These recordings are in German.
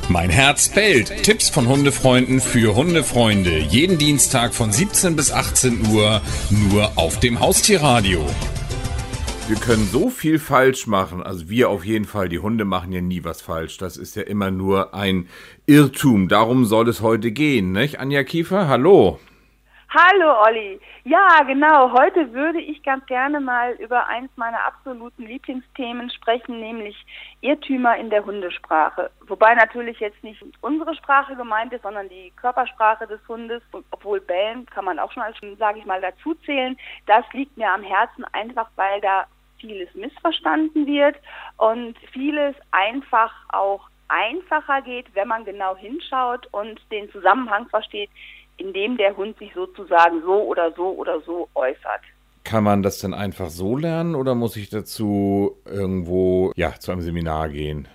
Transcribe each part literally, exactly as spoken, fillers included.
Mein Herz bellt. Tipps von Hundefreunden für Hundefreunde. Jeden Dienstag von siebzehn bis achtzehn Uhr nur auf dem Haustierradio. Wir können so viel falsch machen. Also wir auf jeden Fall. Die Hunde machen ja nie was falsch. Das ist ja immer nur ein Irrtum. Darum soll es heute gehen, nicht? Anja Kiefer, hallo. Hallo Olli. Ja, genau. Heute würde ich ganz gerne mal über eins meiner absoluten Lieblingsthemen sprechen, nämlich Irrtümer in der Hundesprache. Wobei natürlich jetzt nicht unsere Sprache gemeint ist, sondern die Körpersprache des Hundes. Obwohl Bellen kann man auch schon, sage ich mal, dazu zählen. Das liegt mir am Herzen, einfach weil da vieles missverstanden wird und vieles einfach auch einfacher geht, wenn man genau hinschaut und den Zusammenhang versteht, in dem der Hund sich sozusagen so oder so oder so äußert. Kann man das denn einfach so lernen oder muss ich dazu irgendwo ja zu einem Seminar gehen?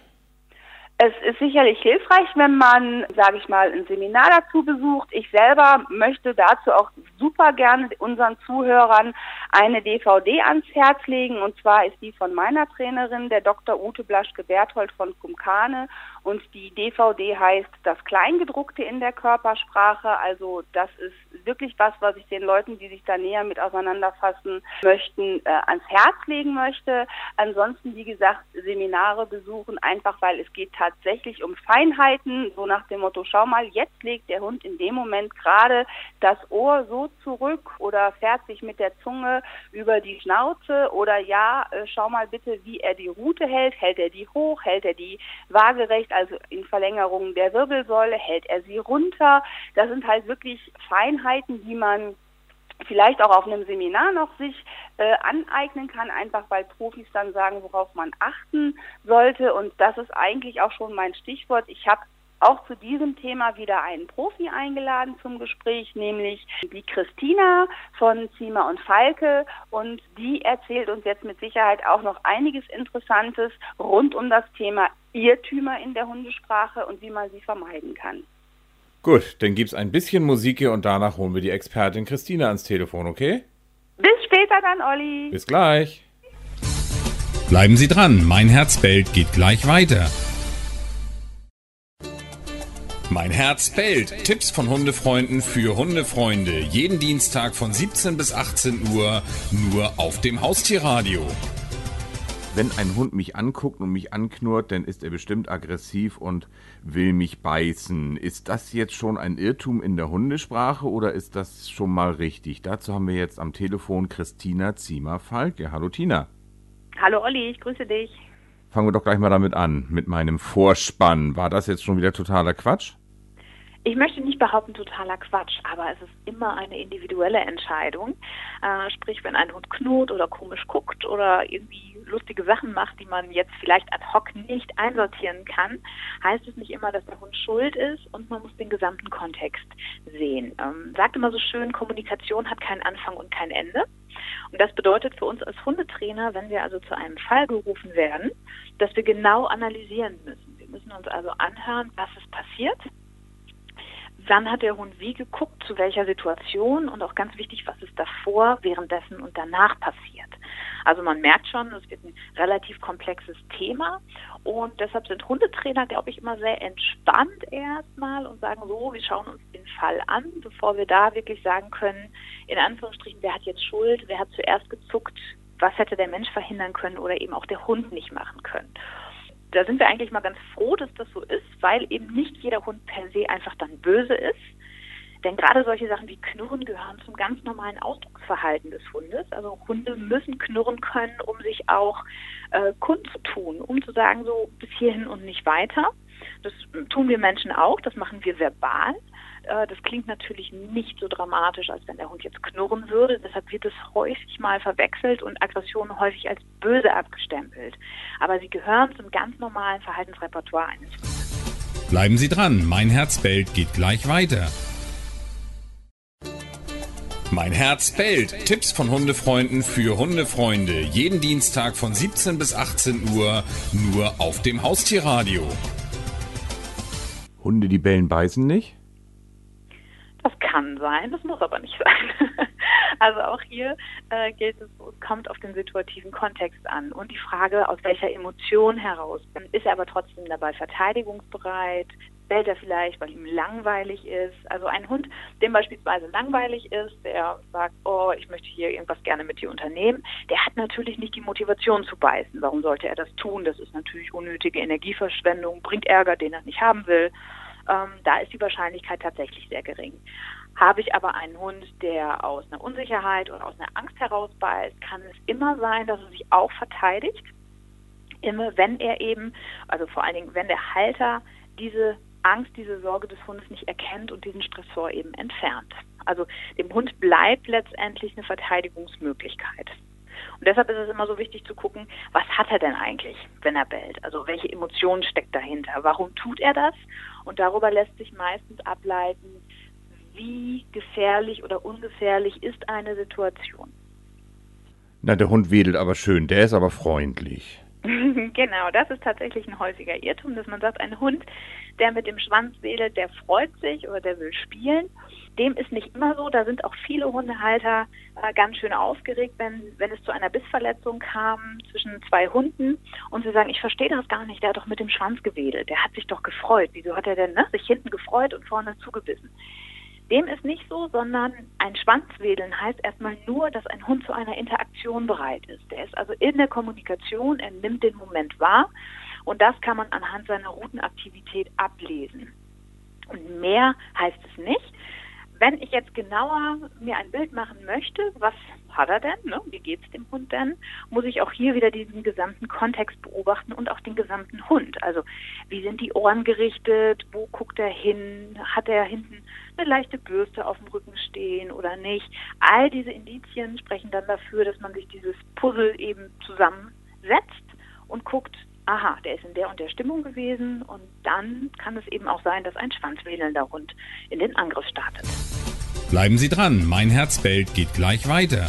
Es ist sicherlich hilfreich, wenn man, sage ich mal, ein Seminar dazu besucht. Ich selber möchte dazu auch super gerne unseren Zuhörern eine D V D ans Herz legen. Und zwar ist die von meiner Trainerin, der Doktor Ute Blaschke-Berthold von Kumkane. Und die D V D heißt Das Kleingedruckte in der Körpersprache. Also das ist wirklich was, was ich den Leuten, die sich da näher mit auseinanderfassen möchten, äh, ans Herz legen möchte. Ansonsten, wie gesagt, Seminare besuchen, einfach weil es geht tatsächlich um Feinheiten. So nach dem Motto, schau mal, jetzt legt der Hund in dem Moment gerade das Ohr so zurück oder fährt sich mit der Zunge über die Schnauze. Oder ja, äh, schau mal bitte, wie er die Rute hält. Hält er die hoch? Hält er die waagerecht? Also in Verlängerung der Wirbelsäule, hält er sie runter. Das sind halt wirklich Feinheiten, die man vielleicht auch auf einem Seminar noch sich äh, aneignen kann, einfach weil Profis dann sagen, worauf man achten sollte. Und das ist eigentlich auch schon mein Stichwort. Ich habe auch zu diesem Thema wieder einen Profi eingeladen zum Gespräch, nämlich die Christina von Ziemer und Falke. Und die erzählt uns jetzt mit Sicherheit auch noch einiges Interessantes rund um das Thema Irrtümer in der Hundesprache und wie man sie vermeiden kann. Gut, dann gibt's ein bisschen Musik hier und danach holen wir die Expertin Christina ans Telefon, okay? Bis später dann, Olli. Bis gleich. Bleiben Sie dran. Mein Herz bellt geht gleich weiter. Mein Herz bellt. Tipps von Hundefreunden für Hundefreunde. Jeden Dienstag von siebzehn bis achtzehn Uhr nur auf dem Haustierradio. Wenn ein Hund mich anguckt und mich anknurrt, dann ist er bestimmt aggressiv und will mich beißen. Ist das jetzt schon ein Irrtum in der Hundesprache oder ist das schon mal richtig? Dazu haben wir jetzt am Telefon Christina Ziemer-Falke. Hallo Tina. Hallo Olli, ich grüße dich. Fangen wir doch gleich mal damit an, mit meinem Vorspann. War das jetzt schon wieder totaler Quatsch? Ich möchte nicht behaupten, totaler Quatsch, aber es ist immer eine individuelle Entscheidung. Äh, sprich, wenn ein Hund knurrt oder komisch guckt oder irgendwie lustige Sachen macht, die man jetzt vielleicht ad hoc nicht einsortieren kann, heißt es nicht immer, dass der Hund schuld ist und man muss den gesamten Kontext sehen. Ähm, sagt immer so schön, Kommunikation hat keinen Anfang und kein Ende. Und das bedeutet für uns als Hundetrainer, wenn wir also zu einem Fall gerufen werden, dass wir genau analysieren müssen. Wir müssen uns also anhören, was ist passiert. Wann hat der Hund wie geguckt, zu welcher Situation und auch ganz wichtig, was ist davor, währenddessen und danach passiert. Also man merkt schon, es wird ein relativ komplexes Thema und deshalb sind Hundetrainer, glaube ich, immer sehr entspannt erstmal und sagen so, wir schauen uns den Fall an, bevor wir da wirklich sagen können, in Anführungsstrichen, wer hat jetzt Schuld, wer hat zuerst gezuckt, was hätte der Mensch verhindern können oder eben auch der Hund nicht machen können. Da sind wir eigentlich mal ganz froh, dass das so ist, weil eben nicht jeder Hund per se einfach dann böse ist. Denn gerade solche Sachen wie Knurren gehören zum ganz normalen Ausdrucksverhalten des Hundes. Also Hunde müssen knurren können, um sich auch äh, kundzutun, um zu sagen, so bis hierhin und nicht weiter. Das tun wir Menschen auch, das machen wir verbal. Äh, das klingt natürlich nicht so dramatisch, als wenn der Hund jetzt knurren würde. Deshalb wird es häufig mal verwechselt und Aggressionen häufig als böse abgestempelt. Aber sie gehören zum ganz normalen Verhaltensrepertoire eines Hundes. Bleiben Sie dran. Mein Herz bellt geht gleich weiter. Mein Herz bellt. Tipps von Hundefreunden für Hundefreunde. Jeden Dienstag von siebzehn bis achtzehn Uhr nur auf dem Haustierradio. Hunde, die bellen, beißen nicht? Das kann sein, das muss aber nicht sein. Also auch hier äh, gilt es, es kommt auf den situativen Kontext an und die Frage, aus welcher Emotion heraus. Ist er aber trotzdem dabei verteidigungsbereit? Bellt er vielleicht, weil ihm langweilig ist? Also ein Hund, dem beispielsweise langweilig ist, der sagt, oh, ich möchte hier irgendwas gerne mit dir unternehmen, der hat natürlich nicht die Motivation zu beißen. Warum sollte er das tun? Das ist natürlich unnötige Energieverschwendung, bringt Ärger, den er nicht haben will. Ähm, da ist die Wahrscheinlichkeit tatsächlich sehr gering. Habe ich aber einen Hund, der aus einer Unsicherheit oder aus einer Angst heraus beißt, kann es immer sein, dass er sich auch verteidigt. Immer wenn er eben, also vor allen Dingen, wenn der Halter diese Angst, diese Sorge des Hundes nicht erkennt und diesen Stressor eben entfernt. Also dem Hund bleibt letztendlich eine Verteidigungsmöglichkeit. Und deshalb ist es immer so wichtig zu gucken, was hat er denn eigentlich, wenn er bellt? Also welche Emotion steckt dahinter? Warum tut er das? Und darüber lässt sich meistens ableiten, wie gefährlich oder ungefährlich ist eine Situation. Na, der Hund wedelt aber schön, der ist aber freundlich. Genau, das ist tatsächlich ein häufiger Irrtum, dass man sagt, ein Hund, der mit dem Schwanz wedelt, der freut sich oder der will spielen. Dem ist nicht immer so. Da sind auch viele Hundehalter äh, ganz schön aufgeregt, wenn, wenn es zu einer Bissverletzung kam zwischen zwei Hunden und sie sagen, ich verstehe das gar nicht, der hat doch mit dem Schwanz gewedelt, der hat sich doch gefreut. Wieso hat er denn ne, sich hinten gefreut und vorne zugebissen? Dem ist nicht so, sondern ein Schwanzwedeln heißt erstmal nur, dass ein Hund zu einer Interaktion bereit ist. Der ist also in der Kommunikation, er nimmt den Moment wahr und das kann man anhand seiner Routenaktivität ablesen. Und mehr heißt es nicht. Wenn ich jetzt genauer mir ein Bild machen möchte, was hat er denn, ne? Wie geht's dem Hund denn, muss ich auch hier wieder diesen gesamten Kontext beobachten und auch den gesamten Hund. Also wie sind die Ohren gerichtet, wo guckt er hin, hat er hinten eine leichte Bürste auf dem Rücken stehen oder nicht. All diese Indizien sprechen dann dafür, dass man sich dieses Puzzle eben zusammensetzt und guckt, aha, der ist in der und der Stimmung gewesen und dann kann es eben auch sein, dass ein schwanzwedelnder Hund in den Angriff startet. Bleiben Sie dran, Mein Herz bellt geht gleich weiter.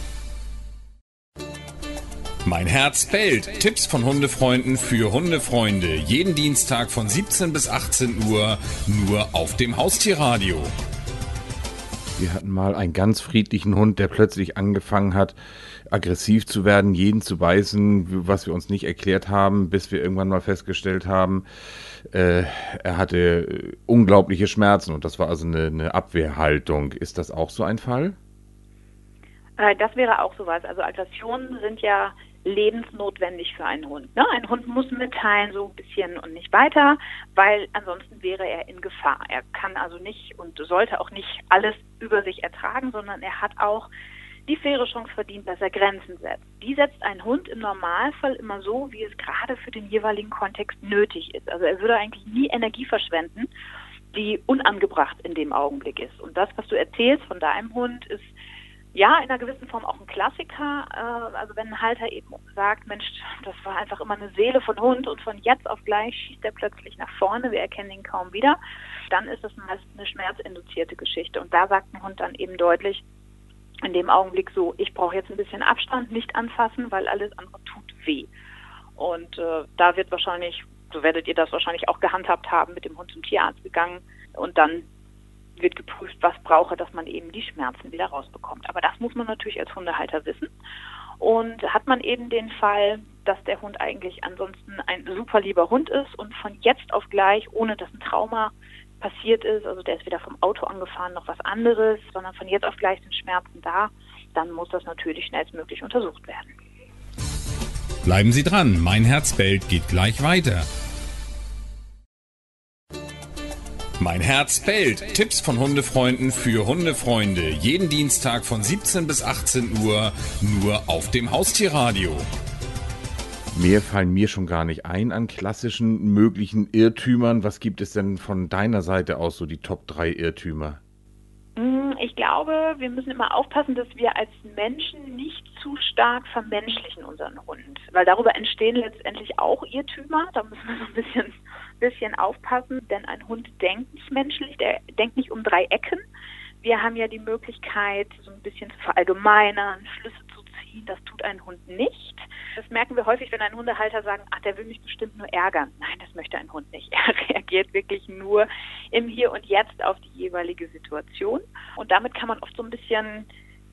Mein Herz bellt. Tipps von Hundefreunden für Hundefreunde. Jeden Dienstag von siebzehn bis achtzehn Uhr nur auf dem Haustierradio. Wir hatten mal einen ganz friedlichen Hund, der plötzlich angefangen hat, aggressiv zu werden, jeden zu beißen, was wir uns nicht erklärt haben, bis wir irgendwann mal festgestellt haben, äh, er hatte unglaubliche Schmerzen und das war also eine, eine Abwehrhaltung. Ist das auch so ein Fall? Äh, das wäre auch sowas. Also Aggressionen sind ja lebensnotwendig für einen Hund. Ne? Ein Hund muss mitteilen, so ein bisschen und nicht weiter, weil ansonsten wäre er in Gefahr. Er kann also nicht und sollte auch nicht alles über sich ertragen, sondern er hat auch die faire Chance verdient, dass er Grenzen setzt. Die setzt ein Hund im Normalfall immer so, wie es gerade für den jeweiligen Kontext nötig ist. Also er würde eigentlich nie Energie verschwenden, die unangebracht in dem Augenblick ist. Und das, was du erzählst von deinem Hund, ist ja in einer gewissen Form auch ein Klassiker. Also wenn ein Halter eben sagt, Mensch, das war einfach immer eine Seele von Hund und von jetzt auf gleich schießt er plötzlich nach vorne, wir erkennen ihn kaum wieder, dann ist das meist eine schmerzinduzierte Geschichte. Und da sagt ein Hund dann eben deutlich, in dem Augenblick so, ich brauche jetzt ein bisschen Abstand, nicht anfassen, weil alles andere tut weh. Und äh, da wird wahrscheinlich, so werdet ihr das wahrscheinlich auch gehandhabt haben, mit dem Hund zum Tierarzt gegangen und dann wird geprüft, was brauche, dass man eben die Schmerzen wieder rausbekommt. Aber das muss man natürlich als Hundehalter wissen. Und hat man eben den Fall, dass der Hund eigentlich ansonsten ein super lieber Hund ist und von jetzt auf gleich, ohne dass ein Trauma passiert ist, also der ist weder vom Auto angefahren noch was anderes, sondern von jetzt auf gleich sind Schmerzen da, dann muss das natürlich schnellstmöglich untersucht werden. Bleiben Sie dran, Mein Herz bellt geht gleich weiter. Mein Herz bellt. Tipps von Hundefreunden für Hundefreunde. Jeden Dienstag von siebzehn bis achtzehn Uhr nur auf dem Haustierradio. Mehr fallen mir schon gar nicht ein an klassischen möglichen Irrtümern. Was gibt es denn von deiner Seite aus so die Top drei Irrtümer? Ich glaube, wir müssen immer aufpassen, dass wir als Menschen nicht zu stark vermenschlichen unseren Hund. Weil darüber entstehen letztendlich auch Irrtümer. Da müssen wir so ein bisschen, bisschen aufpassen. Denn ein Hund denkt nicht menschlich, der denkt nicht um drei Ecken. Wir haben ja die Möglichkeit, so ein bisschen zu verallgemeinern, Schlüsse zu ziehen. Das tut ein Hund nicht. Das merken wir häufig, wenn ein Hundehalter sagt, ach, der will mich bestimmt nur ärgern. Nein, das möchte ein Hund nicht. Er reagiert wirklich nur im Hier und Jetzt auf die jeweilige Situation. Und damit kann man oft so ein bisschen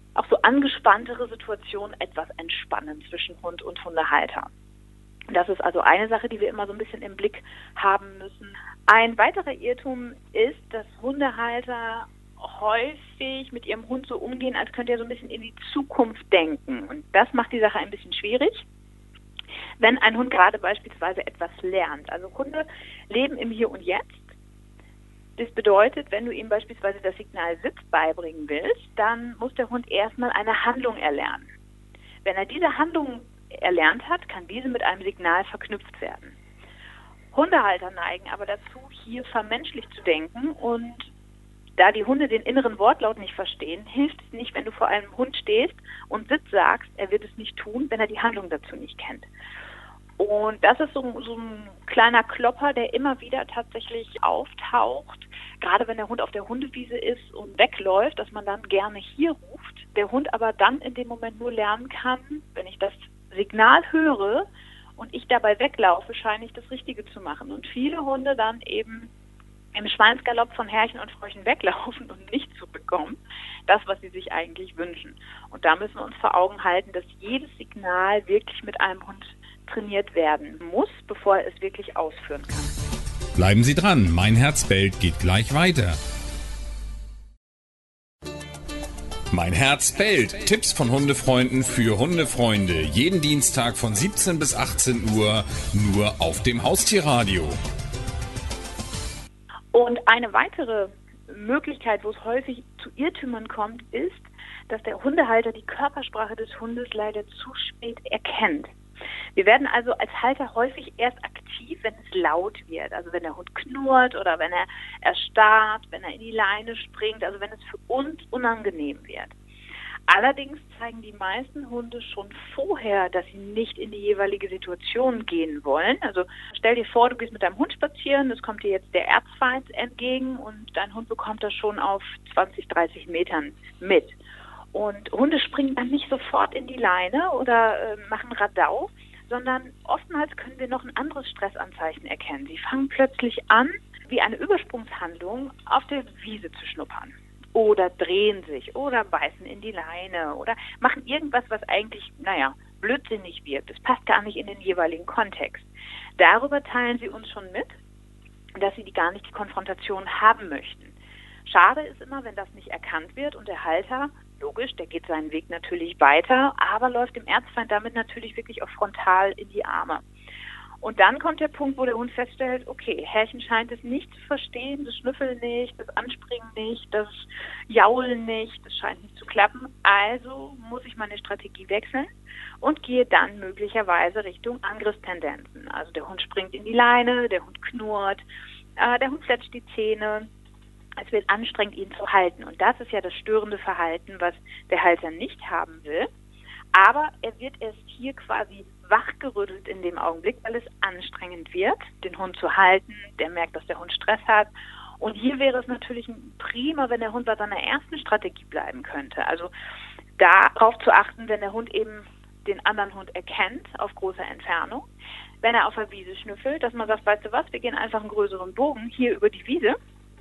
auch so angespanntere Situationen etwas entspannen zwischen Hund und Hundehalter. Das ist also eine Sache, die wir immer so ein bisschen im Blick haben müssen. Ein weiterer Irrtum ist, dass Hundehalter häufig mit ihrem Hund so umgehen, als könnte er so ein bisschen in die Zukunft denken. Und das macht die Sache ein bisschen schwierig, wenn ein Hund gerade beispielsweise etwas lernt. Also Hunde leben im Hier und Jetzt. Das bedeutet, wenn du ihm beispielsweise das Signal Sitz beibringen willst, dann muss der Hund erstmal eine Handlung erlernen. Wenn er diese Handlung erlernt hat, kann diese mit einem Signal verknüpft werden. Hundehalter neigen aber dazu, hier vermenschlicht zu denken, und da die Hunde den inneren Wortlaut nicht verstehen, hilft es nicht, wenn du vor einem Hund stehst und Sitz sagst, er wird es nicht tun, wenn er die Handlung dazu nicht kennt. Und das ist so, so ein kleiner Klopper, der immer wieder tatsächlich auftaucht, gerade wenn der Hund auf der Hundewiese ist und wegläuft, dass man dann gerne hier ruft, der Hund aber dann in dem Moment nur lernen kann, wenn ich das Signal höre und ich dabei weglaufe, scheine ich das Richtige zu machen. Und viele Hunde dann eben im Schweinsgalopp von Herrchen und Frauchen weglaufen und nicht zu bekommen, das, was sie sich eigentlich wünschen. Und da müssen wir uns vor Augen halten, dass jedes Signal wirklich mit einem Hund trainiert werden muss, bevor er es wirklich ausführen kann. Bleiben Sie dran, Mein Herz bellt geht gleich weiter. Mein Herz bellt. Tipps von Hundefreunden für Hundefreunde. Jeden Dienstag von siebzehn bis achtzehn Uhr nur auf dem Haustierradio. Und eine weitere Möglichkeit, wo es häufig zu Irrtümern kommt, ist, dass der Hundehalter die Körpersprache des Hundes leider zu spät erkennt. Wir werden also als Halter häufig erst aktiv, wenn es laut wird. Also wenn der Hund knurrt oder wenn er erstarrt, wenn er in die Leine springt, also wenn es für uns unangenehm wird. Allerdings zeigen die meisten Hunde schon vorher, dass sie nicht in die jeweilige Situation gehen wollen. Also stell dir vor, du gehst mit deinem Hund spazieren, es kommt dir jetzt der Erzfeind entgegen und dein Hund bekommt das schon auf zwanzig, dreißig Metern mit. Und Hunde springen dann nicht sofort in die Leine oder äh, machen Radau, sondern oftmals können wir noch ein anderes Stressanzeichen erkennen. Sie fangen plötzlich an, wie eine Übersprungshandlung auf der Wiese zu schnuppern. Oder drehen sich oder beißen in die Leine oder machen irgendwas, was eigentlich, naja, blödsinnig wirkt. Es passt gar nicht in den jeweiligen Kontext. Darüber teilen sie uns schon mit, dass sie die gar nicht die Konfrontation haben möchten. Schade ist immer, wenn das nicht erkannt wird und der Halter, logisch, der geht seinen Weg natürlich weiter, aber läuft dem Erzfeind damit natürlich wirklich auch frontal in die Arme. Und dann kommt der Punkt, wo der Hund feststellt, okay, Herrchen scheint es nicht zu verstehen, das Schnüffeln nicht, das Anspringen nicht, das Jaulen nicht, das scheint nicht zu klappen. Also muss ich meine Strategie wechseln und gehe dann möglicherweise Richtung Angriffstendenzen. Also der Hund springt in die Leine, der Hund knurrt, äh, der Hund fletscht die Zähne. Es wird anstrengend, ihn zu halten. Und das ist ja das störende Verhalten, was der Halter nicht haben will. Aber er wird erst hier quasi wachgerüttelt in dem Augenblick, weil es anstrengend wird, den Hund zu halten. Der merkt, dass der Hund Stress hat. Und hier wäre es natürlich prima, wenn der Hund bei seiner ersten Strategie bleiben könnte. Also darauf zu achten, wenn der Hund eben den anderen Hund erkennt auf großer Entfernung, wenn er auf der Wiese schnüffelt, dass man sagt, weißt du was, wir gehen einfach einen größeren Bogen hier über die Wiese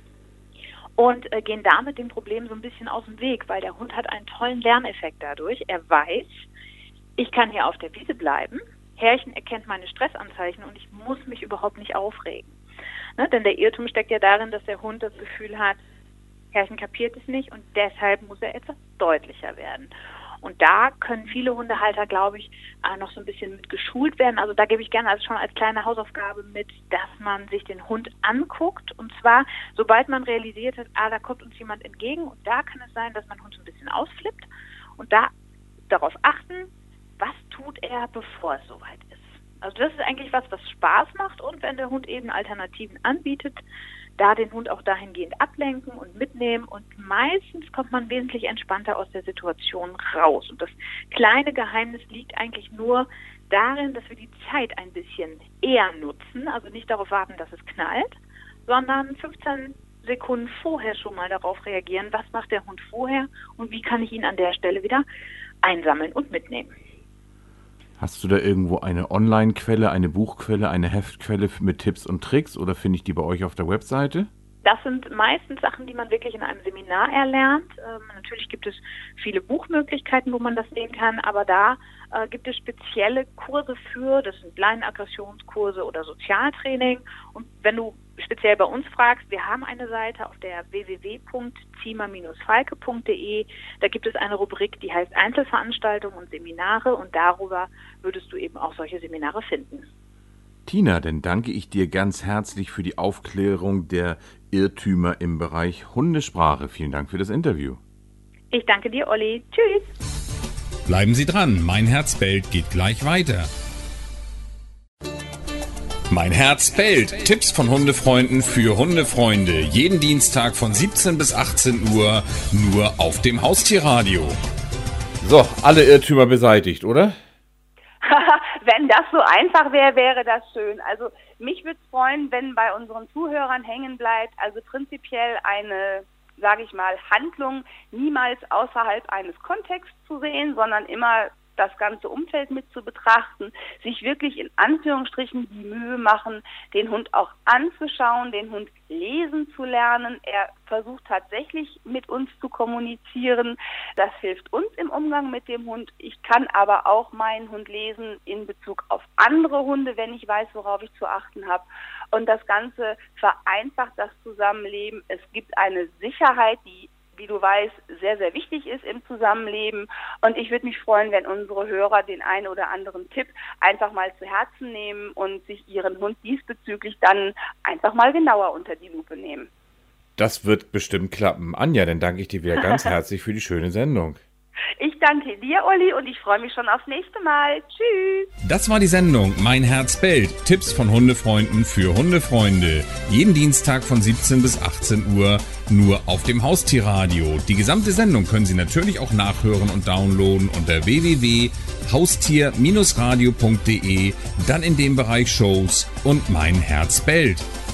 und äh, gehen damit dem Problem so ein bisschen aus dem Weg, weil der Hund hat einen tollen Lerneffekt dadurch. Er weiß, ich kann hier auf der Wiese bleiben, Herrchen erkennt meine Stressanzeichen und ich muss mich überhaupt nicht aufregen. Ne? Denn der Irrtum steckt ja darin, dass der Hund das Gefühl hat, Herrchen kapiert es nicht und deshalb muss er etwas deutlicher werden. Und da können viele Hundehalter, glaube ich, noch so ein bisschen mit geschult werden. Also da gebe ich gerne also schon als kleine Hausaufgabe mit, dass man sich den Hund anguckt. Und zwar, sobald man realisiert hat, ah, da kommt uns jemand entgegen. Und da kann es sein, dass mein Hund so ein bisschen ausflippt. Und da darauf achten, was tut er, bevor es soweit ist. Also das ist eigentlich was, was Spaß macht. Und wenn der Hund eben Alternativen anbietet, da den Hund auch dahingehend ablenken und mitnehmen und meistens kommt man wesentlich entspannter aus der Situation raus. Und das kleine Geheimnis liegt eigentlich nur darin, dass wir die Zeit ein bisschen eher nutzen, also nicht darauf warten, dass es knallt, sondern fünfzehn Sekunden vorher schon mal darauf reagieren, was macht der Hund vorher und wie kann ich ihn an der Stelle wieder einsammeln und mitnehmen. Hast du da irgendwo eine Online-Quelle, eine Buchquelle, eine Heftquelle mit Tipps und Tricks oder finde ich die bei euch auf der Webseite? das sind meistens Sachen, die man wirklich in einem Seminar erlernt. Ähm, natürlich gibt es viele Buchmöglichkeiten, wo man das sehen kann, aber da äh, gibt es spezielle Kurse für, das sind Laienaggressionskurse oder Sozialtraining. Und wenn du speziell bei uns fragst, wir haben eine Seite auf der w w w punkt ziemer Bindestrich falke punkt d e. Da gibt es eine Rubrik, die heißt Einzelveranstaltungen und Seminare und darüber würdest du eben auch solche Seminare finden. Tina, dann danke ich dir ganz herzlich für die Aufklärung der Irrtümer im Bereich Hundesprache. Vielen Dank für das Interview. Ich danke dir, Olli. Tschüss. Bleiben Sie dran, Mein Herz bellt geht gleich weiter. Mein Herz bellt. Tipps von Hundefreunden für Hundefreunde. Jeden Dienstag von siebzehn bis achtzehn Uhr nur auf dem Haustierradio. So, alle Irrtümer beseitigt, oder? Wenn das so einfach wäre, wäre das schön. Also mich würde es freuen, wenn bei unseren Zuhörern hängen bleibt, also prinzipiell eine, sage ich mal, Handlung niemals außerhalb eines Kontexts zu sehen, sondern immer das ganze Umfeld mit zu betrachten, sich wirklich in Anführungsstrichen die Mühe machen, den Hund auch anzuschauen, den Hund lesen zu lernen. Er versucht tatsächlich mit uns zu kommunizieren. Das hilft uns im Umgang mit dem Hund. Ich kann aber auch meinen Hund lesen in Bezug auf andere Hunde, wenn ich weiß, worauf ich zu achten habe. Und das Ganze vereinfacht das Zusammenleben. Es gibt eine Sicherheit, die, wie du weißt, sehr, sehr wichtig ist im Zusammenleben. Und ich würde mich freuen, wenn unsere Hörer den einen oder anderen Tipp einfach mal zu Herzen nehmen und sich ihren Hund diesbezüglich dann einfach mal genauer unter die Lupe nehmen. Das wird bestimmt klappen. Anja, dann danke ich dir wieder ganz herzlich für die schöne Sendung. Ich danke dir, Olli, und ich freue mich schon aufs nächste Mal. Tschüss. Das war die Sendung Mein Herz bellt. Tipps von Hundefreunden für Hundefreunde. Jeden Dienstag von siebzehn bis achtzehn Uhr nur auf dem Haustierradio. Die gesamte Sendung können Sie natürlich auch nachhören und downloaden unter w w w punkt haustier Bindestrich radio punkt d e, dann in dem Bereich Shows und Mein Herz bellt.